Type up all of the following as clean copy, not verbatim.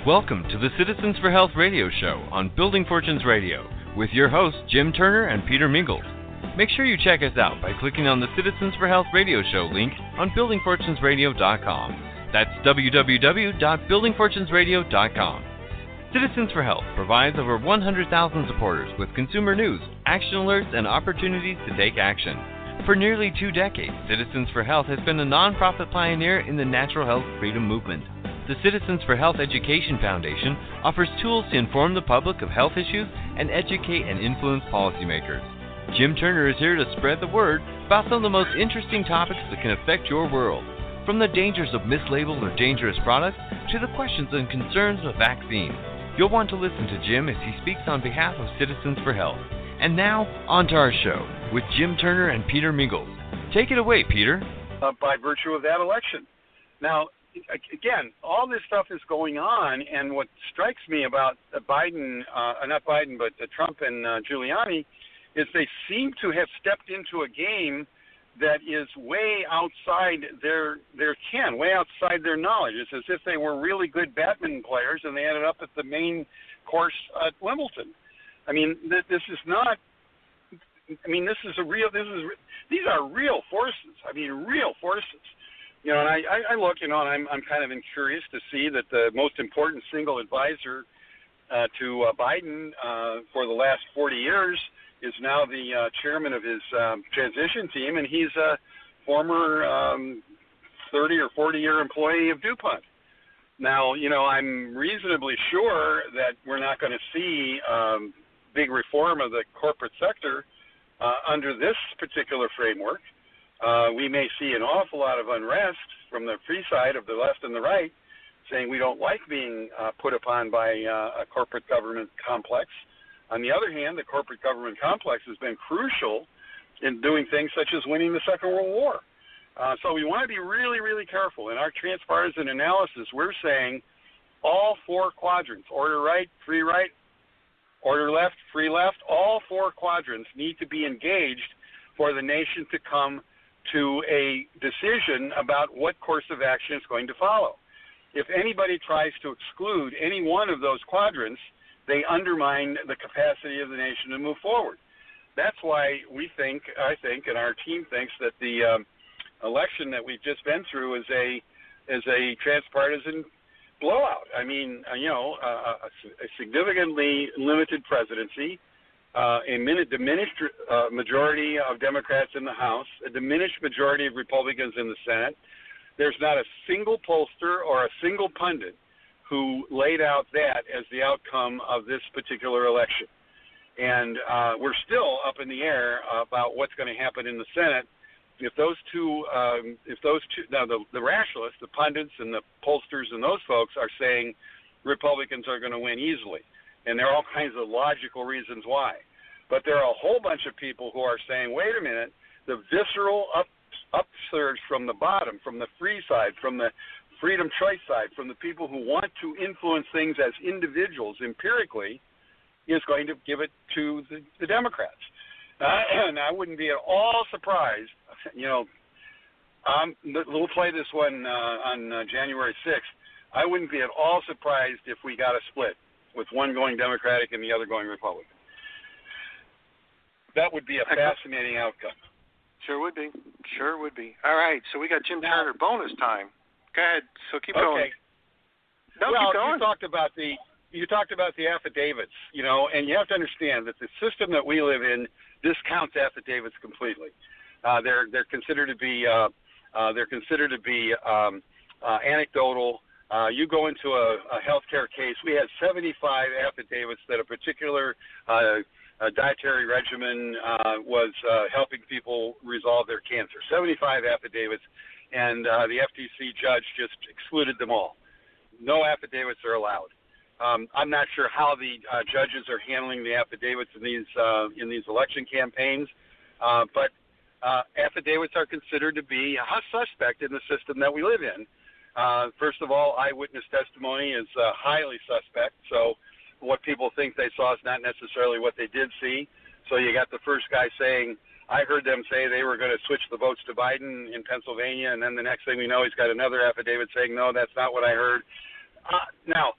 Welcome to the Citizens for Health radio show on Building Fortunes Radio with your hosts Jim Turner and Peter Mingles. Make sure you check us out by clicking on the Citizens for Health radio show link on buildingfortunesradio.com. That's www.buildingfortunesradio.com. Citizens for Health provides over 100,000 supporters with consumer news, action alerts, and opportunities to take action. For nearly 2 decades, Citizens for Health has been a nonprofit pioneer in the natural health freedom movement. The Citizens for Health Education Foundation offers tools to inform the public of health issues and educate and influence policymakers. Jim Turner is here to spread the word about some of the most interesting topics that can affect your world, from the dangers of mislabeled or dangerous products to the questions and concerns of vaccines. You'll want to listen to Jim as he speaks on behalf of Citizens for Health. And now, on to our show with Jim Turner and Peter Mingles. Take it away, Peter. By virtue of that election. Now, again, all this stuff is going on, and what strikes me about Trump and Giuliani is they seem to have stepped into a game that is way outside their ken, way outside their knowledge. It's as if they were really good badminton players and they ended up at the main course at Wimbledon. I mean, this is not. I mean, these are real forces. I mean, real forces. You know, and I look, you know, and I'm kind of curious to see that the most important single advisor to Biden for the last 40 years is now the chairman of his transition team, and he's a former 30 or 40-year employee of DuPont. Now, you know, I'm reasonably sure that we're not going to see big reform of the corporate sector under this particular framework. We may see an awful lot of unrest from the free side of the left and the right, saying we don't like being put upon by a corporate government complex. On the other hand, the corporate government complex has been crucial in doing things such as winning the Second World War. So we want to be really, really careful. In our transpartisan analysis, we're saying all 4 quadrants, order right, order left, free left, all 4 quadrants need to be engaged for the nation to come to a decision about what course of action it's going to follow. If anybody tries to exclude any one of those quadrants, they undermine the capacity of the nation to move forward. That's why I think, and our team thinks that the election that we've just been through is a transpartisan blowout. I mean, you know, a significantly limited presidency, a diminished majority of Democrats in the House, a diminished majority of Republicans in the Senate. There's not a single pollster or a single pundit who laid out that as the outcome of this particular election. And we're still up in the air about what's going to happen in the Senate. If those two, now the rationalists, the pundits and the pollsters and those folks are saying Republicans are going to win easily. And there are all kinds of logical reasons why. But there are a whole bunch of people who are saying, wait a minute, the visceral upsurge from the bottom, from the free side, from the freedom choice side, from the people who want to influence things as individuals empirically, is going to give it to the Democrats. And I wouldn't be at all surprised, you know, we'll play this one on January 6th. I wouldn't be at all surprised if we got a split, with one going Democratic and the other going Republican. That would be a fascinating outcome. Sure would be. All right, so we got Jim Turner bonus time. Go ahead. So keep going. No, well, keep going. You talked about the affidavits, you know, and you have to understand that the system that we live in discounts affidavits completely. They're considered to be anecdotal. You go into a healthcare case. We had 75 affidavits that a particular dietary regimen was helping people resolve their cancer. 75 affidavits, and the FTC judge just excluded them all. No affidavits are allowed. I'm not sure how the judges are handling the affidavits in these election campaigns, but affidavits are considered to be a suspect in the system that we live in. First of all, eyewitness testimony is highly suspect, so what people think they saw is not necessarily what they did see. So you got the first guy saying, I heard them say they were going to switch the votes to Biden in Pennsylvania, and then the next thing we know, he's got another affidavit saying, no, that's not what I heard. Now,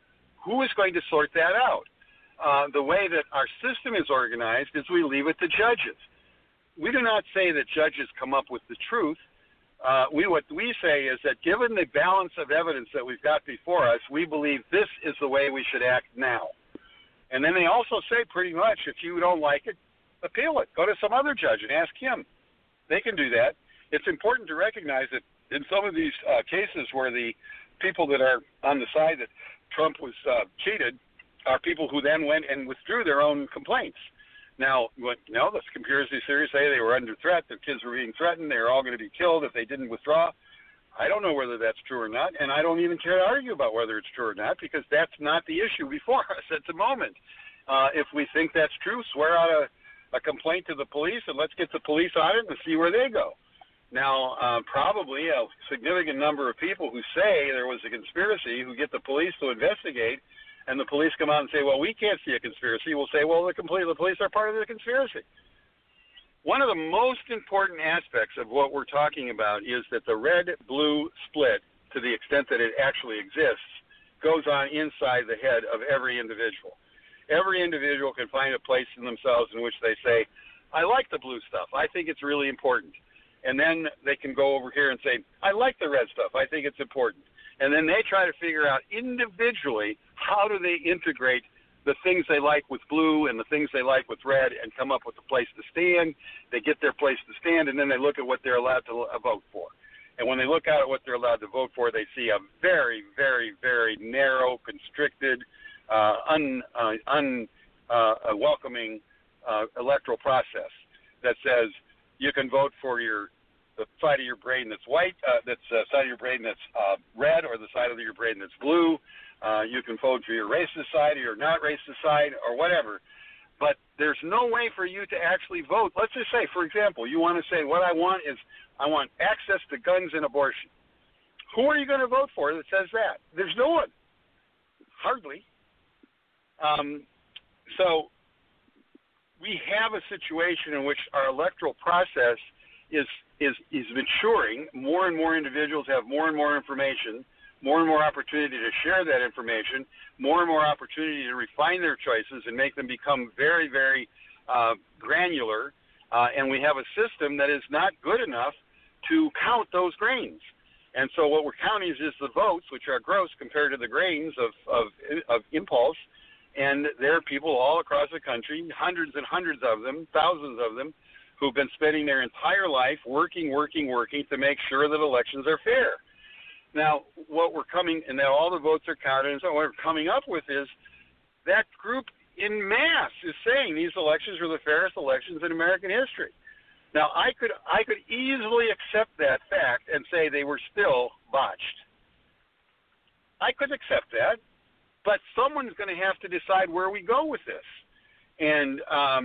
who is going to sort that out? The way that our system is organized is we leave it to judges. We do not say that judges come up with the truth. What we say is that given the balance of evidence that we've got before us, we believe this is the way we should act now. And then they also say pretty much, if you don't like it, appeal it. Go to some other judge and ask him. They can do that. It's important to recognize that in some of these cases where the people that are on the side that Trump was cheated are people who then went and withdrew their own complaints. Now, the conspiracy theories say they were under threat, their kids were being threatened, they were all going to be killed if they didn't withdraw. I don't know whether that's true or not, and I don't even care to argue about whether it's true or not, because that's not the issue before us at the moment. If we think that's true, swear out a complaint to the police, and let's get the police on it and see where they go. Now, probably a significant number of people who say there was a conspiracy who get the police to investigate, and the police come out and say, well, we can't see a conspiracy, will say, well, the police are part of the conspiracy. One of the most important aspects of what we're talking about is that the red-blue split, to the extent that it actually exists, goes on inside the head of every individual. Every individual can find a place in themselves in which they say, I like the blue stuff. I think it's really important. And then they can go over here and say, I like the red stuff. I think it's important. And then they try to figure out individually how do they integrate the things they like with blue and the things they like with red and come up with a place to stand. They get their place to stand, and then they look at what they're allowed to vote for. And when they look at what they're allowed to vote for, they see a very, very, very narrow, constricted, welcoming electoral process that says you can vote for the side of your brain that's white, side of your brain that's red, or the side of your brain that's blue. You can vote for your racist side or your not racist side or whatever. But there's no way for you to actually vote. Let's just say, for example, you want to say, what I want is I want access to guns and abortion. Who are you going to vote for that says that? There's no one. Hardly. So we have a situation in which our electoral process is maturing. More and more individuals have more and more information, more and more opportunity to share that information, more and more opportunity to refine their choices and make them become very, very granular. And we have a system that is not good enough to count those grains. And so what we're counting is the votes, which are gross compared to the grains of impulse. And there are people all across the country, hundreds and hundreds of them, thousands of them, who've been spending their entire life working to make sure that elections are fair. Now, and that all the votes are counted, and so what we're coming up with is that group in mass is saying these elections are the fairest elections in American history. Now, I could easily accept that fact and say they were still botched. I could accept that, but someone's going to have to decide where we go with this. And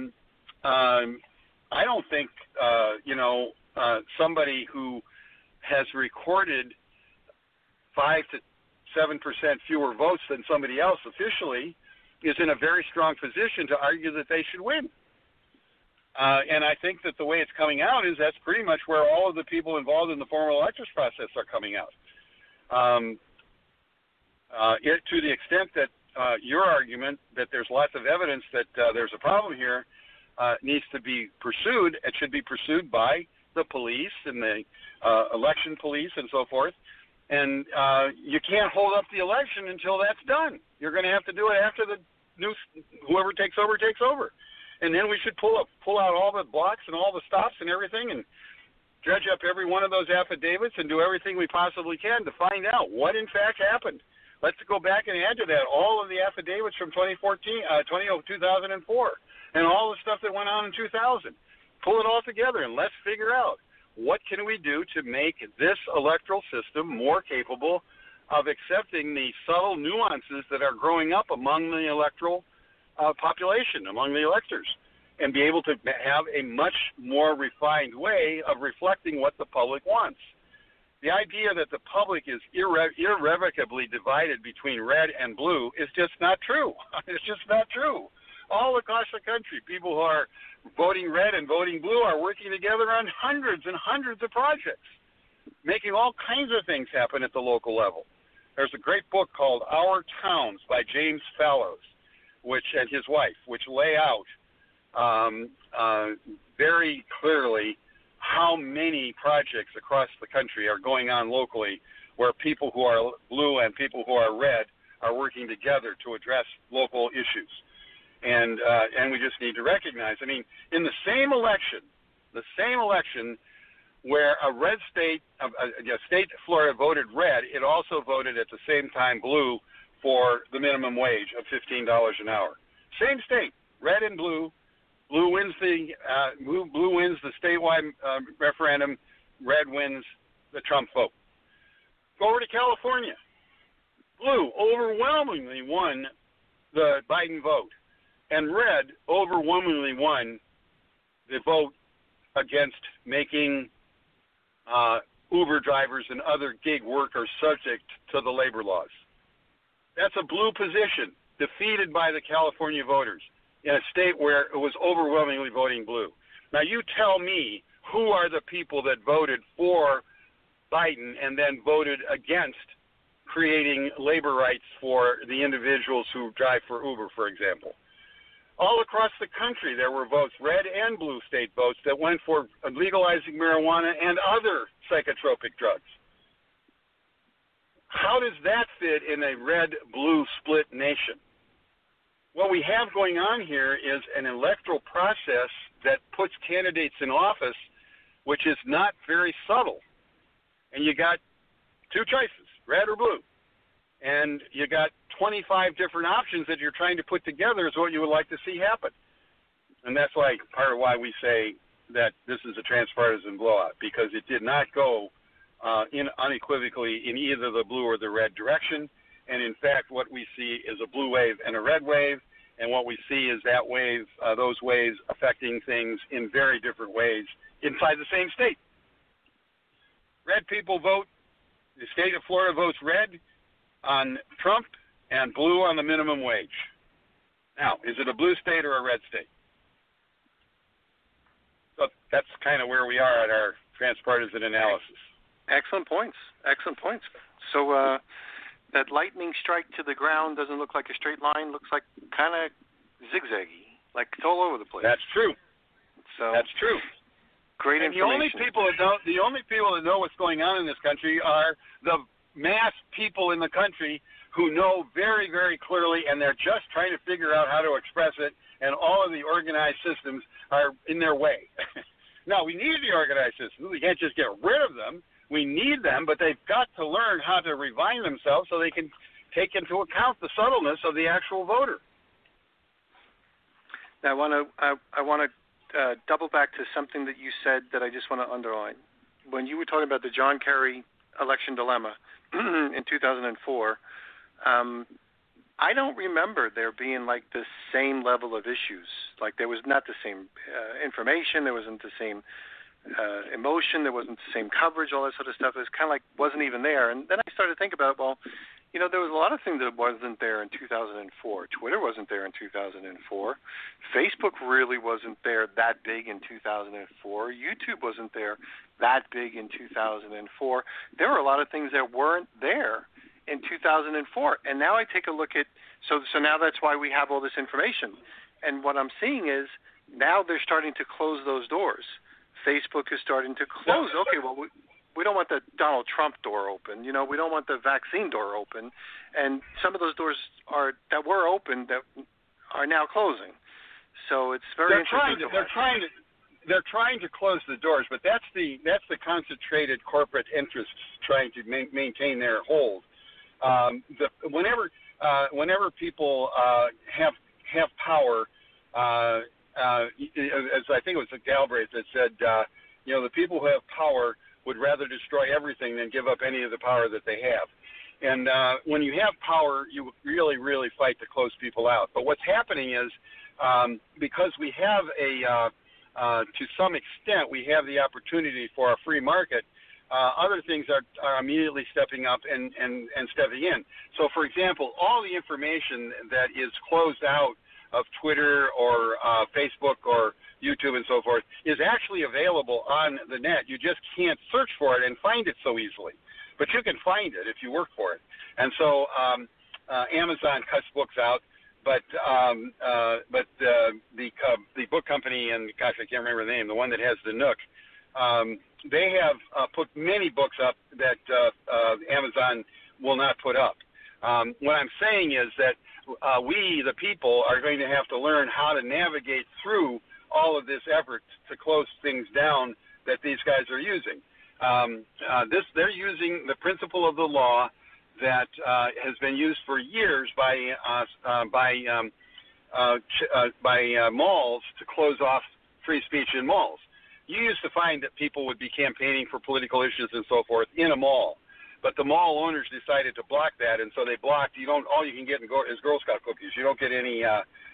I don't think, somebody who has recorded 5 to 7% fewer votes than somebody else officially is in a very strong position to argue that they should win. And I think that the way it's coming out is that's pretty much where all of the people involved in the formal elections process are coming out. To the extent that your argument that there's lots of evidence that there's a problem here needs to be pursued, it should be pursued by the police and the election police and so forth. And you can't hold up the election until that's done. You're going to have to do it after whoever takes over. And then we should pull out all the blocks and all the stops and everything and dredge up every one of those affidavits and do everything we possibly can to find out what in fact happened. Let's go back and add to that all of the affidavits from 2004 and all the stuff that went on in 2000. Pull it all together and let's figure out what can we do to make this electoral system more capable of accepting the subtle nuances that are growing up among the electoral population, among the electors, and be able to have a much more refined way of reflecting what the public wants. The idea that the public is irrevocably divided between red and blue is just not true. It's just not true. All across the country, people who are voting red and voting blue are working together on hundreds and hundreds of projects, making all kinds of things happen at the local level. there's a great book called Our Towns by James Fallows, and his wife, which lay out very clearly how many projects across the country are going on locally where people who are blue and people who are red are working together to address local issues. And we just need to recognize, I mean, in the same election where a red state, a state Florida voted red, it also voted at the same time blue for the minimum wage of $15 an hour. Same state, red and blue. Blue wins the statewide referendum. Red wins the Trump vote. Go over to California. Blue overwhelmingly won the Biden vote, and red overwhelmingly won the vote against making Uber drivers and other gig workers subject to the labor laws. That's a blue position, defeated by the California voters in a state where it was overwhelmingly voting blue. Now, you tell me who are the people that voted for Biden and then voted against creating labor rights for the individuals who drive for Uber, for example. All across the country, there were votes, red and blue state votes, that went for legalizing marijuana and other psychotropic drugs. How does that fit in a red-blue split nation? What we have going on here is an electoral process that puts candidates in office, which is not very subtle. And you got two choices, red or blue. And you got 25 different options that you're trying to put together is what you would like to see happen. And that's why part of why we say that this is a transpartisan blowout, because it did not go unequivocally in either the blue or the red direction. And in fact, what we see is a blue wave and a red wave. And what we see is that wave, those waves affecting things in very different ways inside the same state. Red people vote, the state of Florida votes red on Trump and blue on the minimum wage. Now, is it a blue state or a red state? So that's kind of where we are at our transpartisan analysis. Excellent points. Excellent points. So that lightning strike to the ground doesn't look like a straight line. Looks like kind of zigzaggy, like it's all over the place. That's true. So that's true. Great and information. The only people that know what's going on in this country are the mass people in the country who know very, very clearly, and they're just trying to figure out how to express it, and all of the organized systems are in their way. Now, we need the organized systems. We can't just get rid of them. We need them, but they've got to learn how to refine themselves so they can take into account the subtleness of the actual voter. Now, I want to double back to something that you said that I just want to underline. When you were talking about the John Kerry election dilemma in 2004, I don't remember there being like the same level of issues. Like there was not the same information, there wasn't the same emotion, there wasn't the same coverage, all that sort of stuff. It was kind of like wasn't even there. And then I started to think about, well, you know, there was a lot of things that wasn't there in 2004. Twitter wasn't there in 2004. Facebook really wasn't there that big in 2004. YouTube wasn't there that big in 2004. There were a lot of things that weren't there in 2004. And now I take a look at, so now that's why we have all this information. And what I'm seeing is now they're starting to close those doors. Facebook is starting to close. Okay, well, we don't want the Donald Trump door open. You know, we don't want the vaccine door open. And some of those doors that were open that are now closing. So it's very interesting. They're trying to close the doors, but that's the concentrated corporate interests trying to maintain their hold. Whenever people have power, as I think it was Galbraith that said, the people who have power would rather destroy everything than give up any of the power that they have. And when you have power, you really, really fight to close people out. But what's happening is because we have to some extent, we have the opportunity for a free market, other things are immediately stepping up and stepping in. So, for example, all the information that is closed out of Twitter or Facebook or YouTube and so forth is actually available on the net. You just can't search for it and find it so easily. but you can find it if you work for it. And so Amazon cuts books out, but the book company, and gosh, I can't remember the name, the one that has the Nook, they have put many books up that Amazon will not put up. What I'm saying is that we, the people, are going to have to learn how to navigate through all of this effort to close things down that these guys are using. They're using the principle of the law that has been used for years by malls to close off free speech in malls. You used to find that people would be campaigning for political issues and so forth in a mall, but the mall owners decided to block that, and so they blocked. All you can get is Girl Scout cookies. You don't get any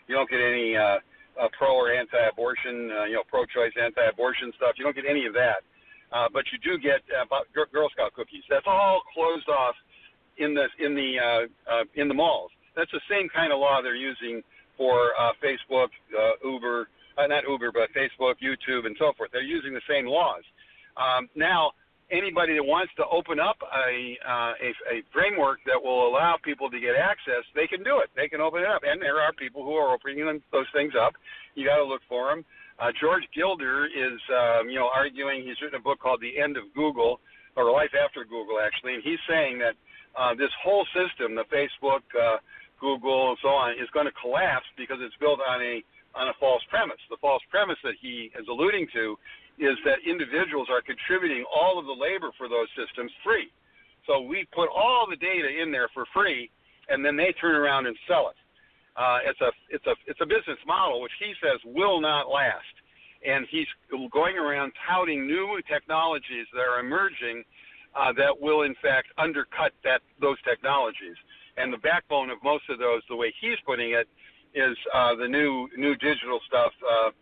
pro or anti-abortion, pro-choice, anti-abortion stuff. You don't get any of that, but you do get Girl Scout cookies. That's all closed off in the malls. That's the same kind of law they're using for Facebook, Uber. Not Uber, but Facebook, YouTube, and so forth. They're using the same laws. Now, anybody that wants to open up a framework that will allow people to get access, they can do it. They can open it up. And there are people who are opening those things up. You got to look for them. George Gilder is, arguing. He's written a book called The End of Google, or Life After Google, actually. And he's saying that this whole system, the Facebook, Google, and so on, is going to collapse because it's built on a false premise. The false premise that he is alluding to is that individuals are contributing all of the labor for those systems free. So we put all the data in there for free, and then they turn around and sell it. It's a business model which he says will not last, and he's going around touting new technologies that are emerging that will in fact undercut those technologies. And the backbone of most of those, the way he's putting it, is the new digital stuff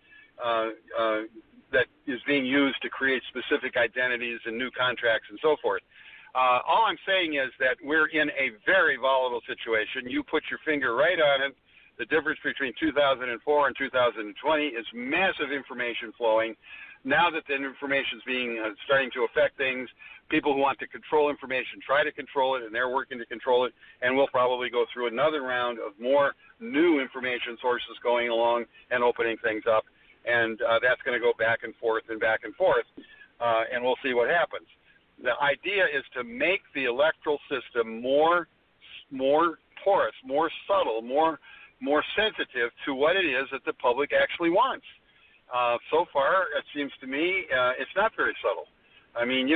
that is being used to create specific identities and new contracts and so forth. All I'm saying is that we're in a very volatile situation. You put your finger right on it. The difference between 2004 and 2020 is massive information flowing. Now that the information is starting to affect things, people who want to control information try to control it, and they're working to control it, and we'll probably go through another round of more new information sources going along and opening things up, and that's going to go back and forth, and we'll see what happens. The idea is to make the electoral system more porous, more subtle, more sensitive to what it is that the public actually wants. So far, it seems to me it's not very subtle. I mean,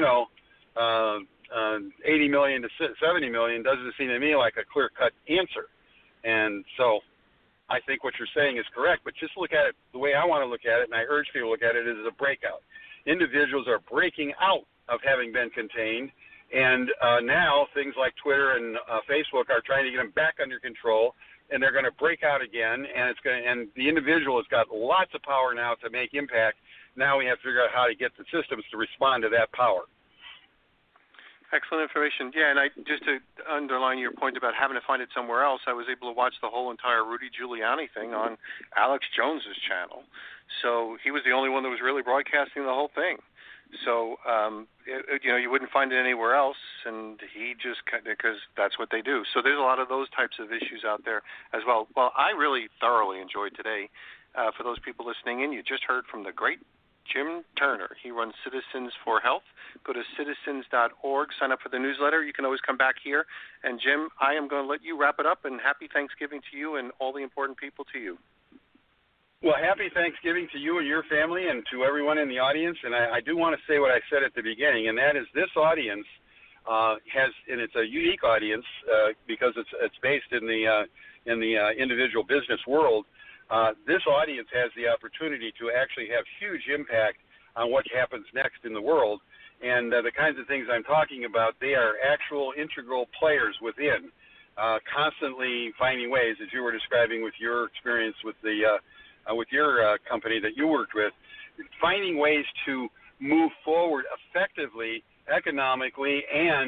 80 million to 70 million doesn't seem to me like a clear-cut answer. And so I think what you're saying is correct, but just look at it the way I want to look at it, and I urge people to look at it as a breakout. Individuals are breaking out of having been contained, and now things like Twitter and Facebook are trying to get them back under control, and they're going to break out again, and the individual has got lots of power now to make impact. Now we have to figure out how to get the systems to respond to that power. Excellent information. Yeah, and just to underline your point about having to find it somewhere else, I was able to watch the whole entire Rudy Giuliani thing on Alex Jones's channel. So he was the only one that was really broadcasting the whole thing. So, you wouldn't find it anywhere else, and he just, because that's what they do. So there's a lot of those types of issues out there as well. Well, I really thoroughly enjoyed today. For those people listening in, you just heard from the great Jim Turner. He runs Citizens for Health. Go to citizens.org, sign up for the newsletter. You can always come back here. And, Jim, I am going to let you wrap it up, and happy Thanksgiving to you and all the important people to you. Well, happy Thanksgiving to you and your family and to everyone in the audience. And I do want to say what I said at the beginning, and that is this audience and it's a unique audience because it's based in the individual business world. This audience has the opportunity to actually have huge impact on what happens next in the world. And the kinds of things I'm talking about, they are actual integral players within, constantly finding ways, as you were describing with your experience with your company that you worked with, finding ways to move forward effectively, economically, and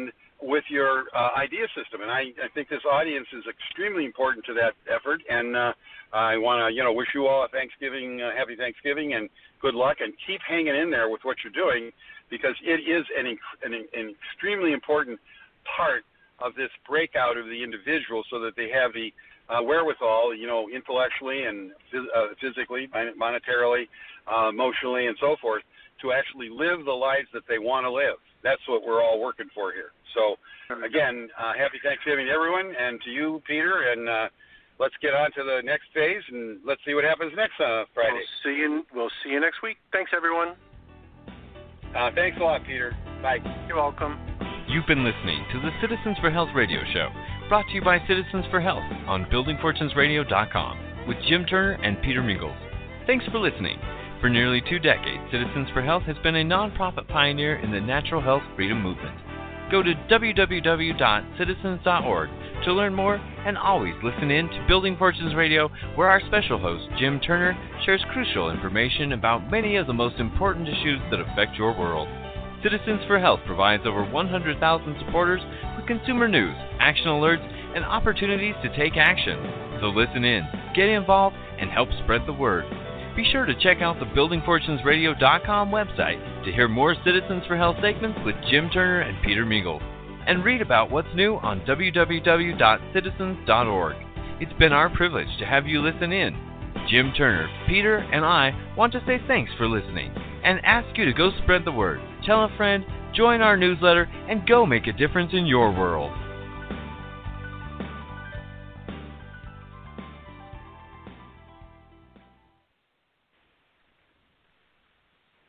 with your idea system. And I think this audience is extremely important to that effort. And I want to, wish you all a Thanksgiving, happy Thanksgiving, and good luck. And keep hanging in there with what you're doing, because it is an extremely important part of this breakout of the individual, so that they have the wherewithal, intellectually and physically, monetarily, emotionally, and so forth, to actually live the lives that they want to live. That's what we're all working for here. So, again, happy Thanksgiving, everyone, and to you, Peter, and let's get on to the next phase, and let's see what happens next Friday. We'll see you next week. Thanks, everyone. Thanks a lot, Peter. Bye. You're welcome. You've been listening to the Citizens for Health radio show, brought to you by Citizens for Health on BuildingFortunesRadio.com with Jim Turner and Peter Mingles. Thanks for listening. For nearly 2 decades, Citizens for Health has been a nonprofit pioneer in the natural health freedom movement. Go to www.citizens.org to learn more, and always listen in to Building Fortunes Radio, where our special host, Jim Turner, shares crucial information about many of the most important issues that affect your world. Citizens for Health provides over 100,000 supporters with consumer news, action alerts, and opportunities to take action. So listen in, get involved, and help spread the word. Be sure to check out the BuildingFortunesRadio.com website to hear more Citizens for Health segments with Jim Turner and Peter Mingles, and read about what's new on www.citizens.org. It's been our privilege to have you listen in. Jim Turner, Peter, and I want to say thanks for listening and ask you to go spread the word, tell a friend, join our newsletter, and go make a difference in your world.